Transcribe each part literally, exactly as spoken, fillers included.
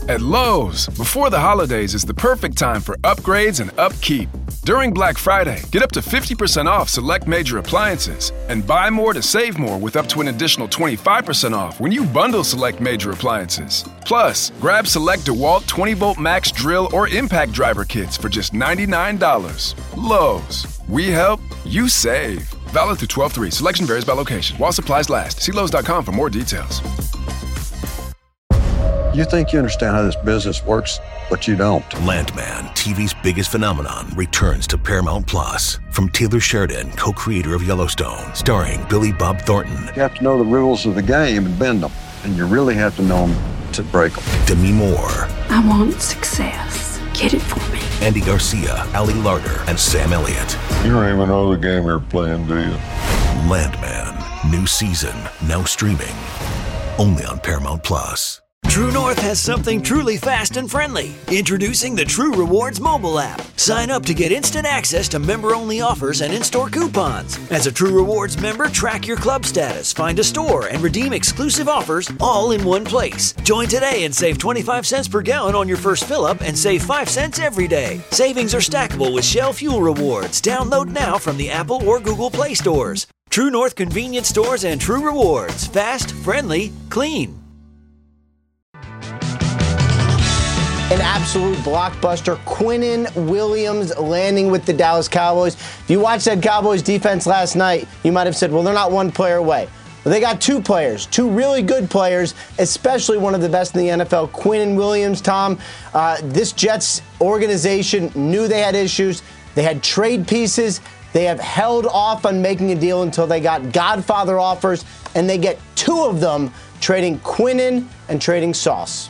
At Lowe's, before the holidays is the perfect time for upgrades and upkeep. During Black Friday, get up to fifty percent off select major appliances and buy more to save more with up to an additional twenty-five percent off when you bundle select major appliances. Plus, grab select DeWalt twenty volt max drill or impact driver kits for just ninety-nine dollars. Lowe's. We help, you save. Valid through twelve three. Selection varies by location. While supplies last. See Lowe's dot com for more details. You think you understand how this business works, but you don't. Landman, T V's biggest phenomenon, returns to Paramount Plus. From Taylor Sheridan, co-creator of Yellowstone, starring Billy Bob Thornton. You have to know the rules of the game and bend them, and you really have to know them to break them. Demi Moore. I want success. Get it for me. Andy Garcia, Ali Larter, and Sam Elliott. You don't even know the game you're playing, do you? Landman, new season, now streaming, only on Paramount Plus. True North has something truly fast and friendly. Introducing the True Rewards mobile app. Sign up to get instant access to member-only offers and in-store coupons. As a True Rewards member, track your club status, find a store, and redeem exclusive offers all in one place. Join today and save twenty-five cents per gallon on your first fill-up and save five cents every day. Savings are stackable with Shell Fuel Rewards. Download now from the Apple or Google Play stores. True North convenience stores and True Rewards. Fast, friendly, clean. An absolute blockbuster. Quinnen Williams landing with the Dallas Cowboys. If you watched that Cowboys defense last night, you might have said, well, they're not one player away. Well, they got two players, two really good players, especially one of the best in the N F L, Quinnen Williams. Tom, uh, this Jets organization knew they had issues. They had trade pieces. They have held off on making a deal until they got Godfather offers, and they get two of them, trading Quinnen and trading Sauce.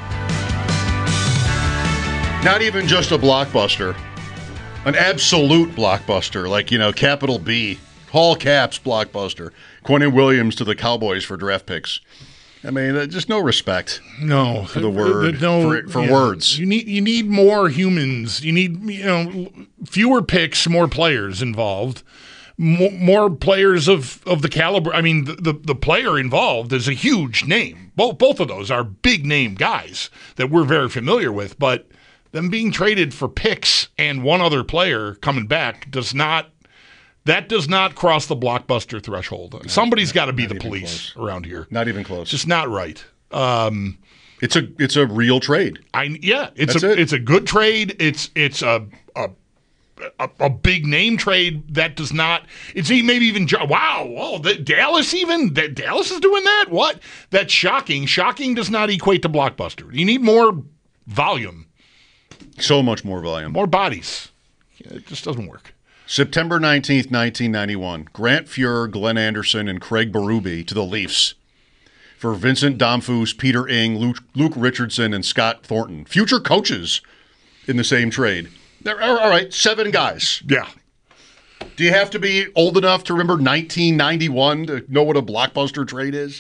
Not even just a blockbuster, an absolute blockbuster, like, you know, capital B, all caps blockbuster. Quinnen Williams to the Cowboys for draft picks. I mean, uh, just no respect. No, for the word, no, for, for yeah. words. You need you need more humans. You need you know fewer picks, more players involved, more, more players of, of the caliber. I mean, the, the the player involved is a huge name. Both both of those are big name guys that we're very familiar with, but them being traded for picks and one other player coming back does not that does not cross the blockbuster threshold. No, Somebody's got to be the police close. around here. Not even close. It's just not right. Um, it's a it's a real trade. I yeah, it's That's a it. it's a good trade. It's it's a a, a a big name trade that does not. It's maybe even wow. Oh, the, Dallas even that Dallas is doing that. What? That's shocking. Shocking does not equate to blockbuster. You need more volume. So much more volume. More bodies. It just doesn't work. September nineteenth, nineteen ninety-one. Grant Fuhr, Glenn Anderson, and Craig Berube to the Leafs for Vincent Damphousse, Peter Ing, Luke, Luke Richardson, and Scott Thornton. Future coaches in the same trade. They're, all right, seven guys. Yeah. Do you have to be old enough to remember nineteen ninety-one to know what a blockbuster trade is?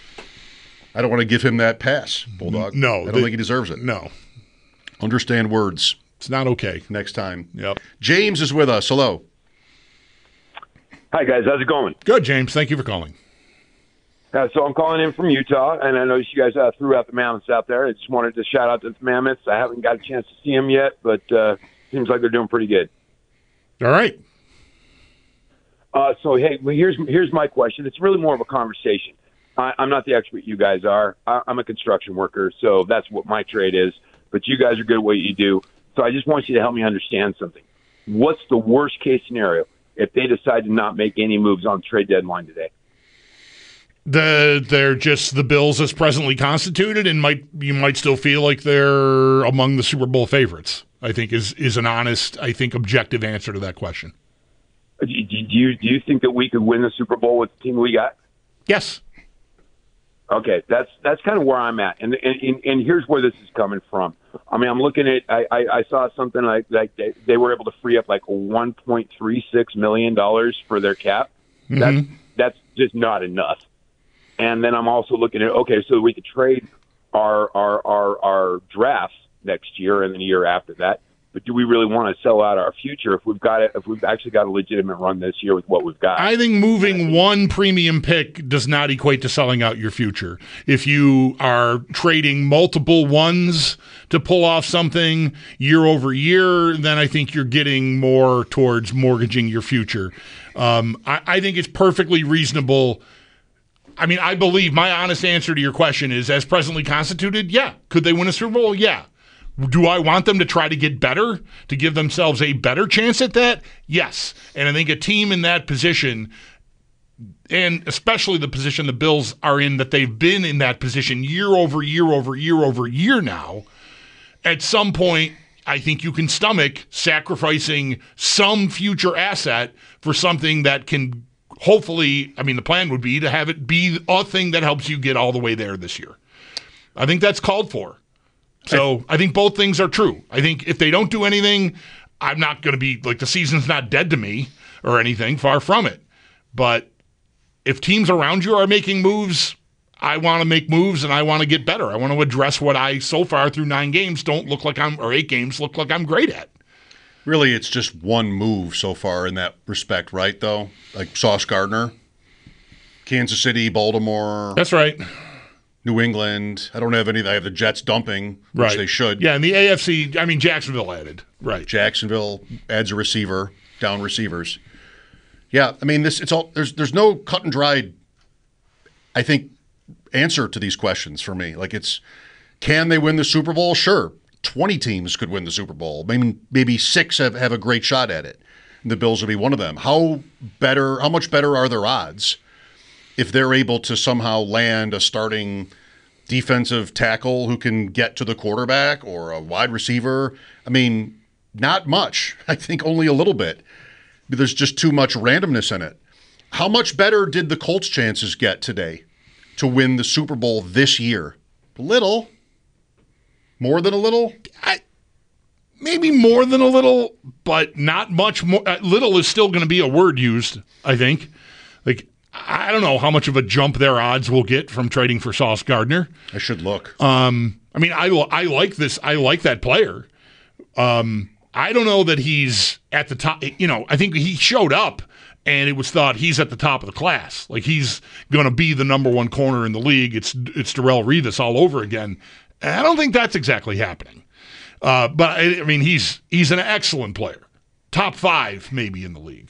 I don't want to give him that pass, Bulldog. No. I don't the, think he deserves it. No. Understand words. It's not okay. Next time. Yep. James is with us. Hello. Hi, guys. How's it going? Good, James. Thank you for calling. Uh, so I'm calling in from Utah, and I noticed you guys uh, threw out the Mammoths out there. I just wanted to shout out to the Mammoths. I haven't got a chance to see them yet, but uh, seems like they're doing pretty good. All right. Uh, so, hey, well, here's here's my question. It's really more of a conversation. I, I'm not the expert you guys are. I, I'm a construction worker, so that's what my trade is. But you guys are good at what you do. So I just want you to help me understand something. What's the worst case scenario if they decide to not make any moves on trade deadline today? The they're just the Bills as presently constituted, and might you might still feel like they're among the Super Bowl favorites. I think is is an honest, I think, objective answer to that question. Do you do you think that we could win the Super Bowl with the team we got? Yes. Okay, that's that's kind of where I'm at, and and and here's where this is coming from. I mean, I'm looking at I I, I saw something like like they, they were able to free up like one point three six million dollars for their cap. Mm-hmm. That's that's just not enough. And then I'm also looking at okay, so we could trade our our our our drafts next year and then the year after that. but do we really want to sell out our future if we've got it, if we've actually got a legitimate run this year with what we've got? I think moving one premium pick does not equate to selling out your future. If you are trading multiple ones to pull off something year over year, then I think you're getting more towards mortgaging your future. Um, I, I think it's perfectly reasonable. I mean, I believe my honest answer to your question is, as presently constituted, yeah. Could they win a Super Bowl? Yeah. Do I want them to try to get better, to give themselves a better chance at that? Yes. And I think a team in that position, and especially the position the Bills are in, that they've been in that position year over year over year over year now, at some point, I think you can stomach sacrificing some future asset for something that can hopefully, I mean, the plan would be to have it be a thing that helps you get all the way there this year. I think that's called for. So I think both things are true. I think if they don't do anything, I'm not going to be like, the season's not dead to me or anything, far from it. But if teams around you are making moves, I want to make moves and I want to get better. I want to address what I, so far through nine games, don't look like I'm, or eight games, look like I'm great at. Really, it's just one move so far in that respect, right, though? Like Sauce Gardner, Kansas City, Baltimore. That's right. New England. I don't have any. I have the Jets dumping, which right. they should. Yeah, and the A F C, I mean, Jacksonville added. Right. Jacksonville adds a receiver, down receivers. Yeah, I mean, this. It's all there's. There's no cut and dried, I think, answer to these questions for me. Like, it's, can they win the Super Bowl? Sure. twenty teams could win the Super Bowl. Maybe maybe six have, have a great shot at it. And the Bills would be one of them. How better? How much better are their odds if they're able to somehow land a starting defensive tackle who can get to the quarterback, or a wide receiver? I mean, not much. I think only a little bit. There's just too much randomness in it. How much better did the Colts' chances get today to win the Super Bowl this year? A little. More than a little? I, maybe more than a little, but not much more. Uh, little is still going to be a word used, I think. Like, I don't know how much of a jump their odds will get from trading for Sauce Gardner. I should look. Um, I mean, I, I like this. I like that player. Um, I don't know that he's at the top. You know, I think he showed up and it was thought he's at the top of the class. Like, he's going to be the number one corner in the league. It's it's Darrelle Revis all over again. And I don't think that's exactly happening. Uh, but, I, I mean, he's he's an excellent player. Top five maybe in the league.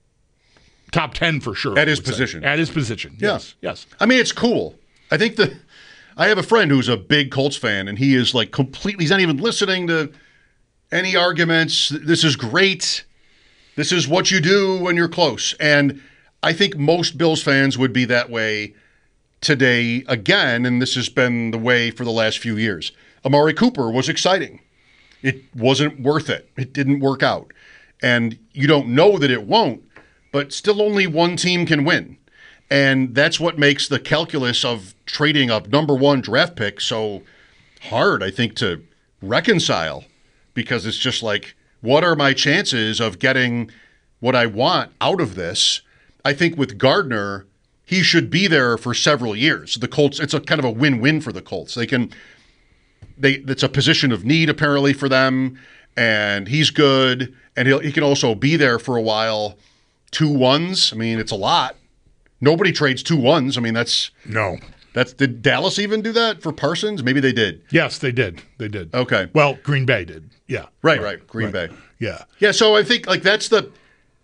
Top ten for sure. At his position. Say. At his position, yeah. yes. Yes. I mean, it's cool. I think the I have a friend who's a big Colts fan, and he is like completely, he's not even listening to any arguments. This is great. This is what you do when you're close. And I think most Bills fans would be that way today again, and this has been the way for the last few years. Amari Cooper was exciting. It wasn't worth it. It didn't work out. And you don't know that it won't, but still only one team can win. And that's what makes the calculus of trading a number one draft pick so hard, I think, to reconcile. Because it's just like, what are my chances of getting what I want out of this? I think with Gardner, he should be there for several years. The Colts, it's a kind of a win-win for the Colts. They can, they it's a position of need apparently for them, and he's good, and he'll, he can also be there for a while. Two ones, I mean, it's a lot. Nobody trades two ones. I mean, that's no. That's did Dallas even do that for Parsons? Maybe they did. Yes, they did. They did. Okay. Well, Green Bay did. Yeah. Right. Right. right. Green right. Bay. Yeah. Yeah. So I think like that's the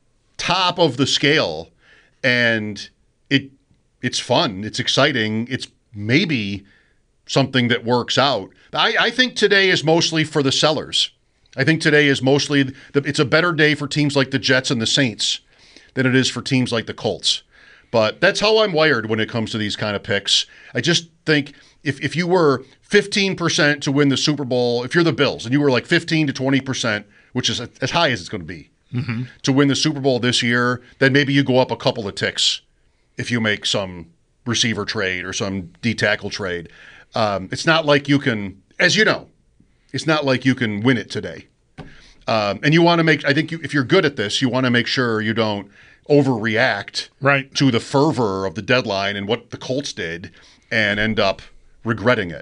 top of the scale, and it it's fun. It's exciting. It's maybe something that works out. I, I think today is mostly for the sellers. I think today is mostly the, it's a better day for teams like the Jets and the Saints than it is for teams like the Colts. But that's how I'm wired when it comes to these kind of picks. I just think if, if you were fifteen percent to win the Super Bowl, if you're the Bills and you were like fifteen to twenty percent, which is as high as it's going to be, mm-hmm. to win the Super Bowl this year, then maybe you go up a couple of ticks if you make some receiver trade or some D-tackle trade. Um, it's not like you can, as you know, it's not like you can win it today. Um, and you want to make, I think you, if you're good at this, you want to make sure you don't overreact right. to the fervor of the deadline and what the Colts did and end up regretting it.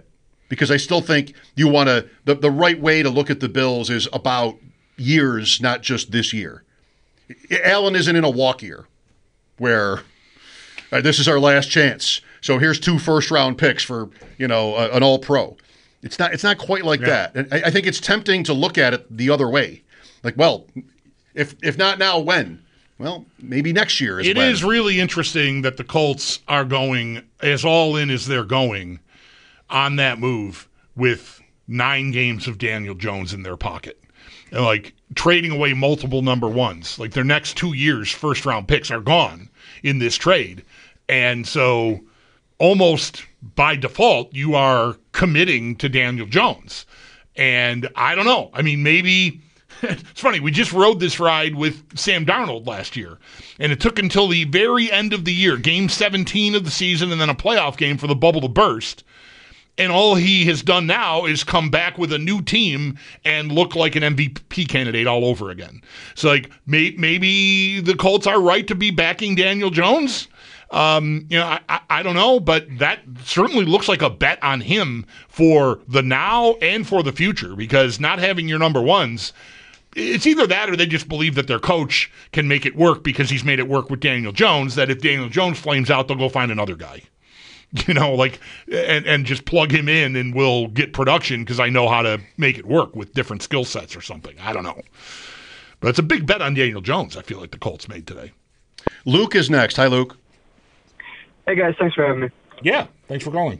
because I still think you want to the, the right way to look at the Bills is about years, not just this year. Allen isn't in a walk year where uh, this is our last chance. So here's two first round picks for, you know, uh, an all pro. It's not it's not quite like Yeah. that. And I, I think it's tempting to look at it the other way. Like, well, if if not now, when? Well, maybe next year is It when. is really interesting that the Colts are going as all in as they're going on that move with nine games of Daniel Jones in their pocket. And like trading away multiple number ones. Like their next two years' first round picks are gone in this trade. And so almost by default, you are committing to Daniel Jones. And I don't know. I mean, maybe it's funny. We just rode this ride with Sam Darnold last year, and it took until the very end of the year, game seventeen of the season, and then a playoff game for the bubble to burst. And all he has done now is come back with a new team and look like an M V P candidate all over again. So, like, may, maybe the Colts are right to be backing Daniel Jones. Um, you know, I, I, I don't know, but that certainly looks like a bet on him for the now and for the future, because not having your number ones, it's either that or they just believe that their coach can make it work because he's made it work with Daniel Jones, that if Daniel Jones flames out, they'll go find another guy. You know, like, and, and just plug him in and we'll get production because I know how to make it work with different skill sets or something. I don't know. But it's a big bet on Daniel Jones, I feel like the Colts made today. Luke is next. Hi, Luke. Hey, guys. Thanks for having me. Yeah, thanks for calling.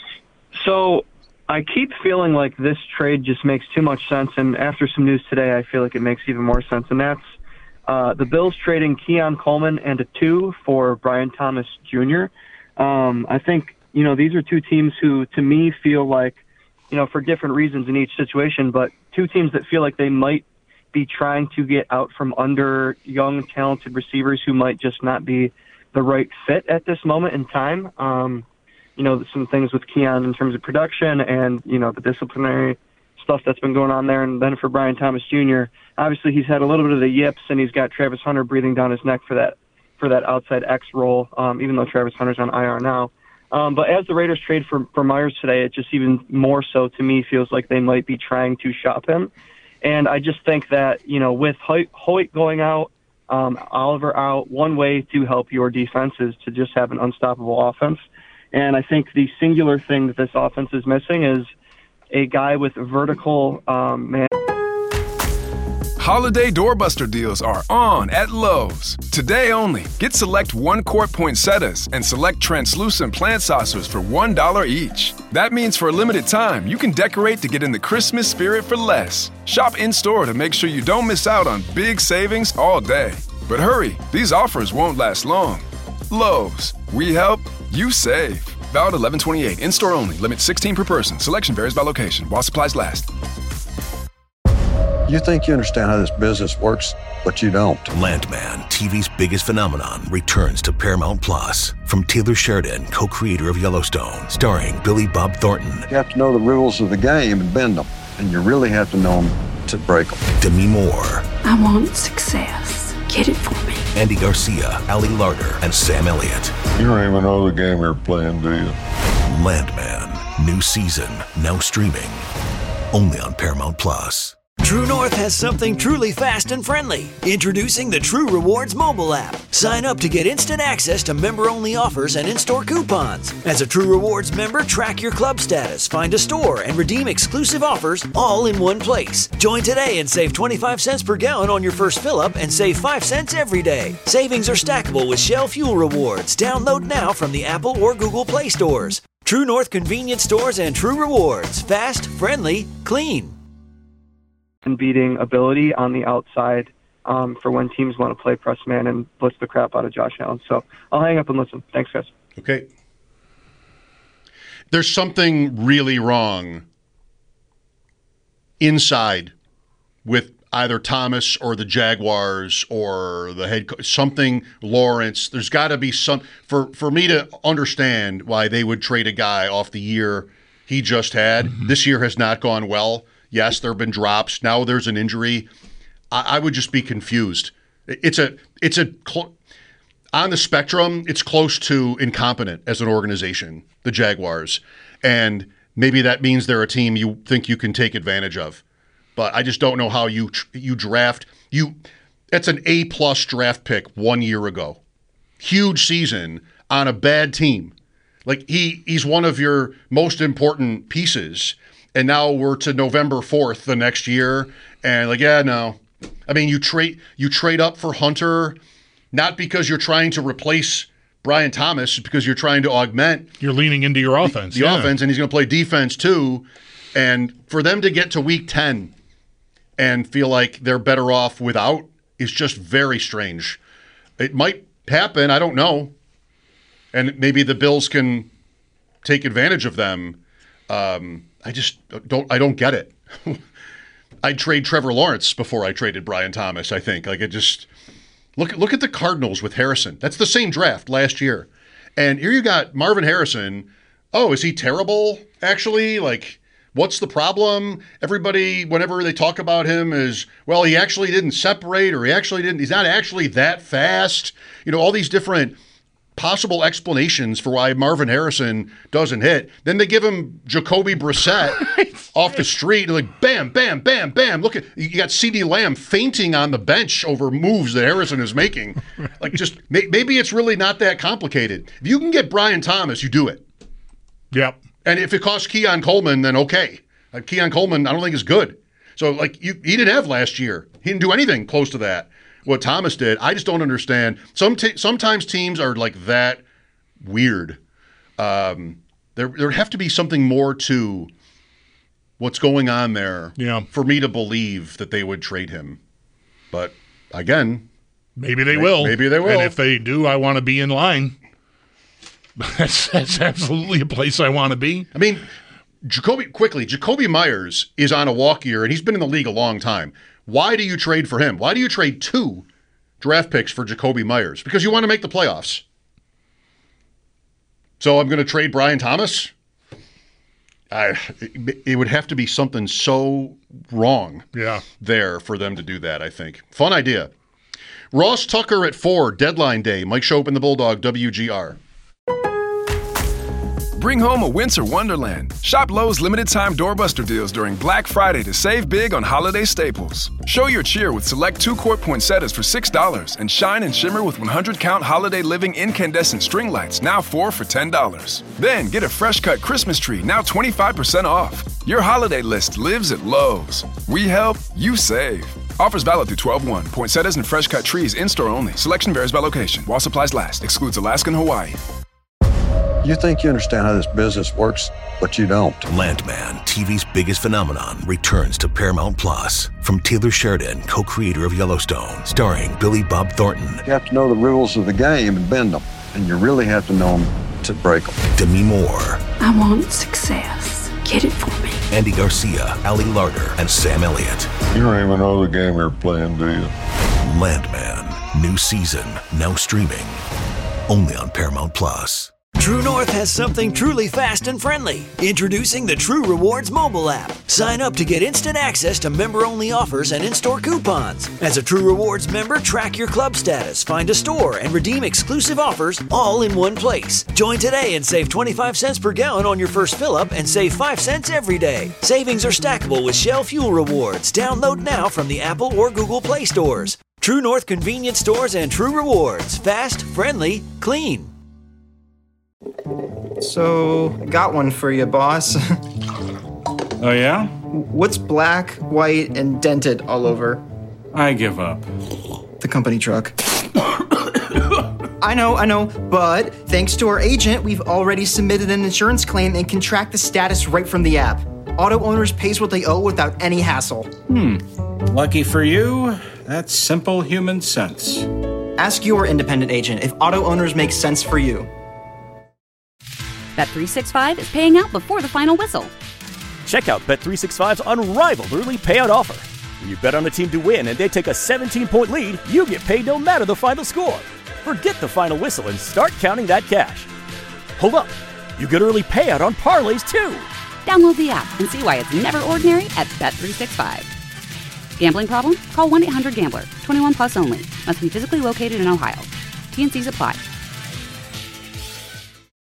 So I keep feeling like this trade just makes too much sense, and after some news today, I feel like it makes even more sense, and that's uh, the Bills trading Keon Coleman and a two for Brian Thomas Junior Um, I think, you know, these are two teams who, to me, feel like, you know, for different reasons in each situation, but two teams that feel like they might be trying to get out from under young, talented receivers who might just not be the right fit at this moment in time. Um, you know, some things with Keon in terms of production and, you know, the disciplinary stuff that's been going on there. And then for Brian Thomas Junior, obviously he's had a little bit of the yips, and he's got Travis Hunter breathing down his neck for that for that outside X role, um, even though Travis Hunter's on I R now. Um, but as the Raiders trade for, for Myers today, it just even more so to me feels like they might be trying to shop him. And I just think that, you know, with Hoyt, Hoyt going out, um, Oliver out, one way to help your defense is to just have an unstoppable offense. And I think the singular thing that this offense is missing is a guy with vertical um, man. Holiday doorbuster deals are on at Lowe's. Today only, get select one-quart poinsettias and select translucent plant saucers for one dollar each. That means for a limited time, you can decorate to get in the Christmas spirit for less. Shop in-store to make sure you don't miss out on big savings all day. But hurry, these offers won't last long. Lowe's, we help, you save. Valid eleven twenty-eight, in-store only, limit sixteen per person. Selection varies by location, while supplies last. You think you understand how this business works, but you don't. Landman, T V's biggest phenomenon, returns to Paramount Plus. From Taylor Sheridan, co-creator of Yellowstone, starring Billy Bob Thornton. You have to know the rules of the game and bend them, and you really have to know them to break them. Demi Moore. I want success. Get it for me. Andy Garcia, Ali Larder, and Sam Elliott. You don't even know the game you're playing, do you? Landman, new season, now streaming, only on Paramount Plus. True North has something truly fast and friendly. Introducing the True Rewards mobile app. Sign up to get instant access to member-only offers and in-store coupons. As a True Rewards member, track your club status, find a store, and redeem exclusive offers all in one place. Join today and save twenty-five cents per gallon on your first fill-up and save five cents every day. Savings are stackable with Shell Fuel Rewards. Download now from the Apple or Google Play stores. True North convenience stores and True Rewards. Fast, friendly, clean. And beating ability on the outside um, for when teams want to play press man and blitz the crap out of Josh Allen. So I'll hang up and listen. Thanks, guys. Okay. There's something really wrong inside with either Thomas or the Jaguars or the head coach. Something, Lawrence. There's got to be some for for me to understand why they would trade a guy off the year he just had. Mm-hmm. This year has not gone well. Yes, there have been drops. Now there's an injury. I, I would just be confused. It's a, it's a, cl- on the spectrum, it's close to incompetent as an organization, the Jaguars. And maybe that means they're a team you think you can take advantage of. But I just don't know how you you draft. You, it's an A-plus draft pick one year ago. Huge season on a bad team. Like, he he's one of your most important pieces, and now we're to November fourth the next year, and like, yeah, no. I mean, you trade you trade up for Hunter, not because you're trying to replace Brian Thomas, because you're trying to augment. You're leaning into your offense. The, the yeah. offense, and he's going to play defense too. And for them to get to week ten and feel like they're better off without is just very strange. It might happen, I don't know. And maybe the Bills can take advantage of them. Um, I just don't I don't get it. I'd trade Trevor Lawrence before I traded Brian Thomas, I think. Like, it just look look at the Cardinals with Harrison. That's the same draft last year. And here you got Marvin Harrison. Oh, is he terrible, actually? Like, what's the problem? Everybody, whenever they talk about him, is, well, he actually didn't separate, or he actually didn't, he's not actually that fast. You know, all these different possible explanations for why Marvin Harrison doesn't hit. Then they give him Jacoby Brissett off the street, and like, bam, bam, bam, bam. Look at, you got CeeDee Lamb fainting on the bench over moves that Harrison is making. Like, just, may, maybe it's really not that complicated. If you can get Brian Thomas, you do it. Yep. And if it costs Keon Coleman, then okay. Like, Keon Coleman, I don't think is good. So, like, you, he didn't have last year. He didn't do anything close to that, what Thomas did. I just don't understand. Some t- Sometimes teams are like that weird. Um, there there have to be something more to what's going on there yeah. for me to believe that they would trade him. But, again. Maybe they may- will. Maybe they will. And if they do, I want to be in line. That's, that's absolutely a place I want to be. I mean, Jacoby, quickly, Jacoby Myers is on a walk year, and he's been in the league a long time. Why do you trade for him? Why do you trade two draft picks for Jacoby Myers? Because you want to make the playoffs. So I'm going to trade Brian Thomas? I, it, it would have to be something so wrong yeah. there for them to do that, I think. Fun idea. Ross Tucker at four, deadline day. Mike Shope and the Bulldog, W G R. Bring home a winter wonderland. Shop Lowe's limited-time doorbuster deals during Black Friday to save big on holiday staples. Show your cheer with select two-quart poinsettias for six dollars and shine and shimmer with one hundred count holiday living incandescent string lights, now four for ten dollars. Then get a fresh-cut Christmas tree, now twenty-five percent off. Your holiday list lives at Lowe's. We help, you save. Offers valid through twelve one. Poinsettias and fresh-cut trees in-store only. Selection varies by location. While supplies last. Excludes Alaska and Hawaii. You think you understand how this business works, but you don't. Landman, T V's biggest phenomenon, returns to Paramount Plus. From Taylor Sheridan, co-creator of Yellowstone, starring Billy Bob Thornton. You have to know the rules of the game and bend them, and you really have to know them to break them. Demi Moore. I want success. Get it for me. Andy Garcia, Ali Larter, and Sam Elliott. You don't even know the game you're playing, do you? Landman, new season, now streaming, only on Paramount Plus. True North has something truly fast and friendly. Introducing the True Rewards mobile app. Sign up to get instant access to member-only offers and in-store coupons. As a True Rewards member, track your club status, find a store, and redeem exclusive offers all in one place. Join today and save twenty-five cents per gallon on your first fill-up and save five cents every day. Savings are stackable with Shell Fuel Rewards. Download now from the Apple or Google Play stores. True North convenience stores and True Rewards. Fast, friendly, clean. So, got one for you, boss. Oh, yeah? What's black, white, and dented all over? I give up. The company truck. I know, I know, but thanks to our agent, we've already submitted an insurance claim and can track the status right from the app. Auto owners pays what they owe without any hassle. Hmm. Lucky for you, that's simple human sense. Ask your independent agent if auto owners make sense for you. Bet three sixty-five is paying out before the final whistle. Check out Bet three sixty-five's unrivaled early payout offer. When you bet on a team to win and they take a seventeen-point lead, you get paid no matter the final score. Forget the final whistle and start counting that cash. Hold up, you get early payout on parlays too. Download the app and see why it's never ordinary at Bet three sixty-five. Gambling problem? Call one eight hundred gambler. twenty-one plus only. Must be physically located in Ohio. T and C's apply.